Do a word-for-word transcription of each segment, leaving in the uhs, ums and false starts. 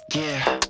Yeah.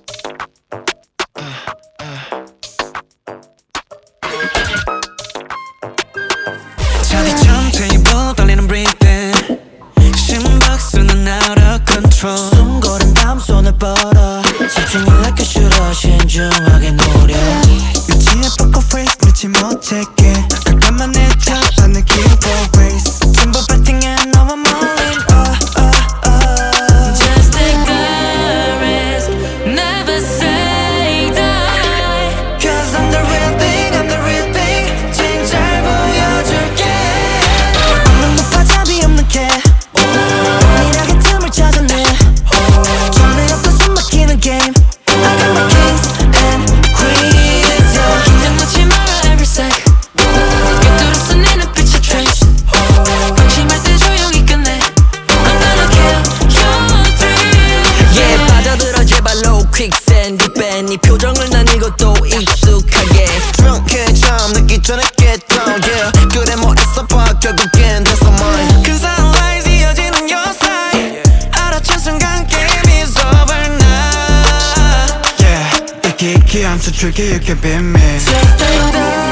차디처럼 테이블 떨리는 breathing 심박수는 out of control 숨고른 다음 손을 뻗어 집중이 like a shooter 신중하게 노려 유지의 poker face 놓지 못할게 가끔만 해줘 난 느낌 for race 팀버 배팅에 너무 멀린 oh, oh, oh. Just take a risk, never say die. Cause I'm the real thing, I'm the real thing 진잘 보여줄게 없는 높아 답이 없는 게 미락의 틈을 찾아내 전에 없던 숨 막히는 game I got my kings and queens yeah. 긴장 놓지 마라 every sec. 꿰뚫었어 내 눈빛의 trace. 방심할 때 조용히 끝내. I'm gonna kill your dreams. Yeah 빠져들어 제발 low quicksand deep end 네 표정을 난 이것도 익숙하게 drunken처럼 느끼 전에 get down yeah 그래 뭐 애써봐 결국엔 됐어 mine 그 sunrise 이어지는 your side 알아챈 순간 game is over now yeah 이기 이기 I'm so tricky you can beat me Just take the